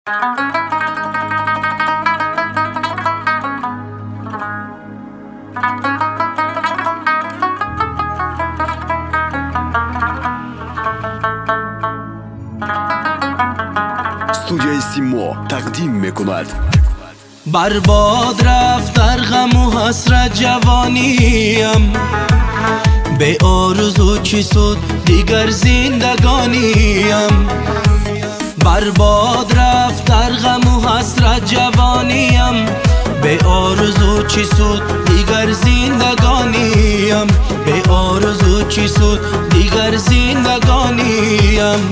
استودیوی سیما تقدیم میکند. برباد رفت در غم و حسرت جوانیم، به آرزو چی سود دیگر زندگانیم. برباد رفت در غم و حسرت جوانیم، به آرزو چی سود دیگر زندگانیم. به آرزو چی سود دیگر زندگانیم.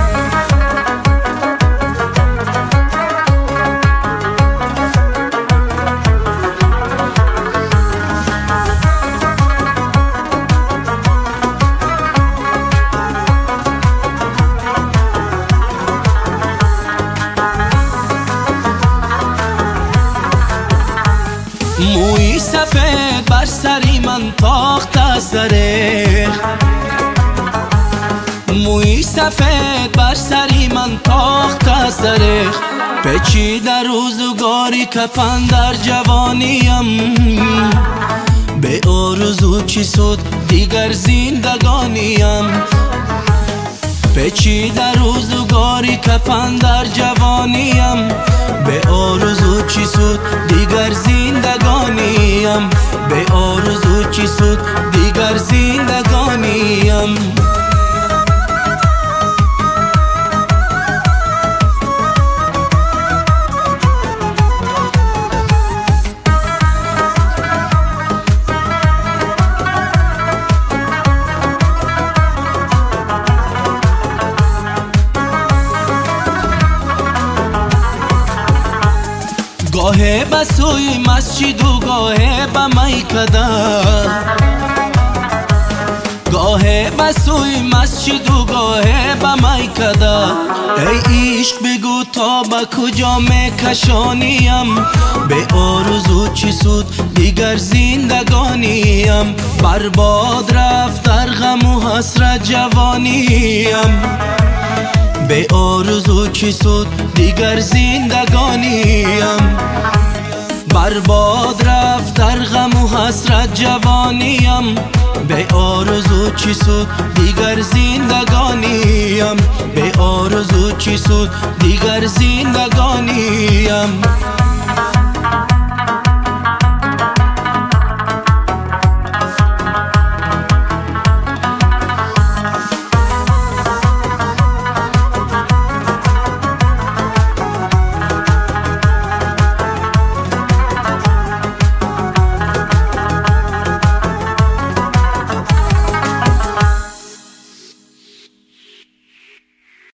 موی سفید بر سری من تاخت سرخ، موی سفید بر سری من تاخت سرخ. پیچیده روزگاری کفن در جوانیم، به آرزو چی سود دیگر زندگانیم. پیچیده روزگاری کفن در جوانیم، به آرزو چی سود دیگر زندگانیم. به آرزو چی سود دیگر زندگانیم. گاهی به سوی مسجد و گاهی به میکده، گاهی به سوی مسجد و گاهی به میکده. ای عشق بگو تا به کجا میکشانیم، به آرزو چی سود دیگر زندگانیم. برباد رفت در غم و حسرت جوانیم، به آرزو چی سود دیگر زندگانیم. برباد رفت در غم و حسرت جوانیم، به آرزو چی سود دیگر زندگانیم. به آرزو چی سود دیگر زندگانیم.